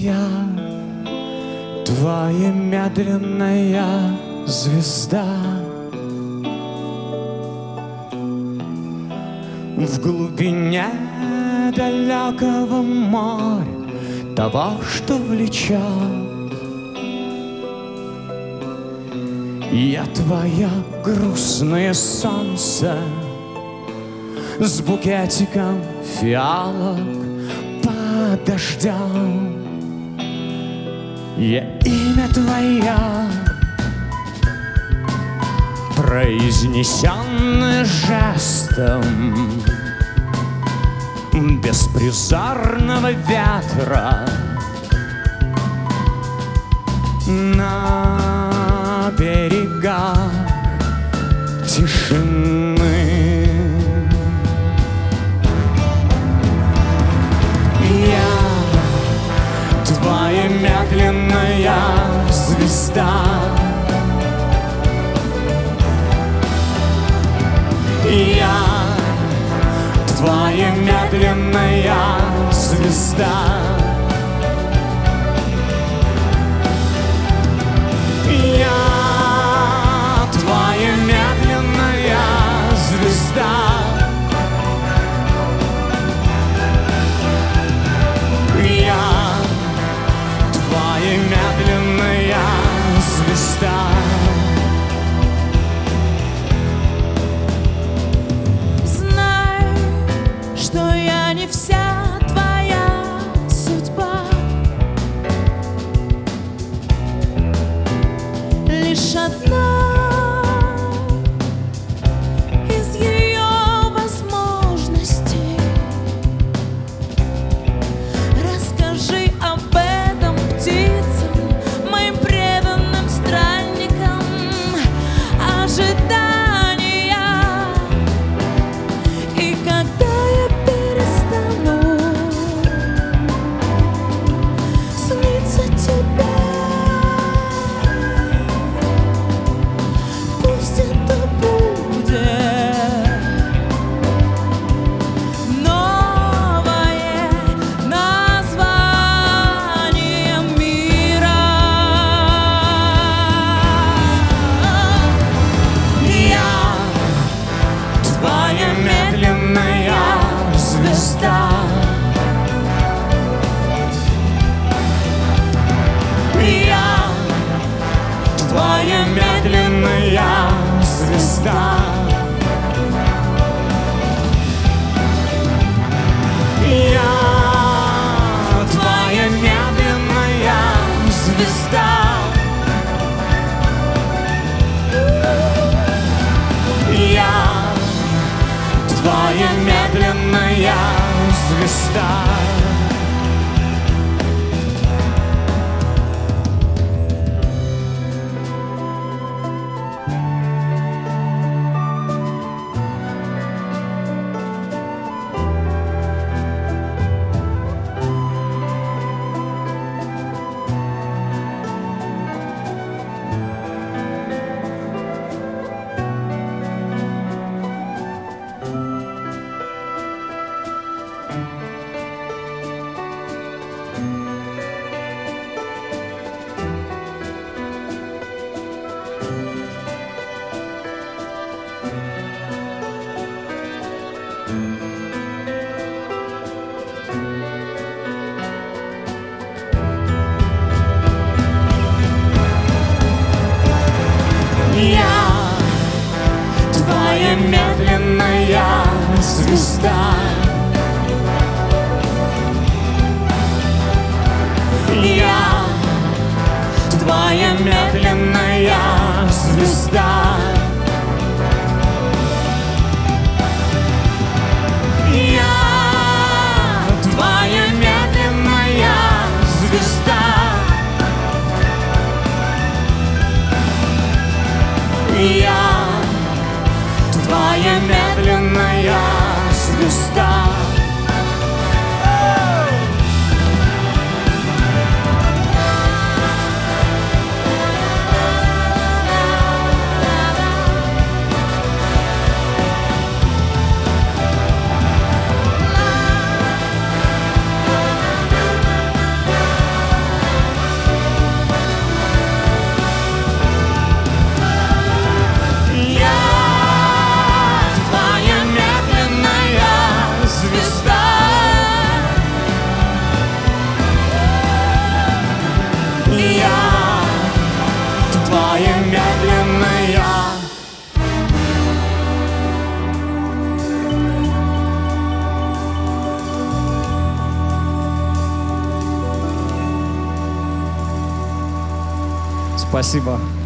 Я твоя медленная звезда в глубине далекого моря, того, что влечет. Я твое грустное солнце с букетиком фиалок под дождем. Я имя твое, произнесенное жестом беспризорного ветра на берегах тишины. Я твоя медленная звезда, я твоя медленная звезда. Я твоя медленная звезда. Я твоя медленная звезда. Знай, что я не вся твоя судьба, лишь одна из ее возможностей. Расскажи об этом птицам, моим преданным странникам. Ожидания, и когда я перестану сниться тебе, пусть это будет новое название мира. Я твоя медленная звезда. Я твоя медленная звезда. Я твоя медленная звезда. Я твоя медленная звезда. Я твоя медленная звезда. Я твоя медленная звезда. Я твоя медленная звезда. Я твоя медленная звезда. Спасибо.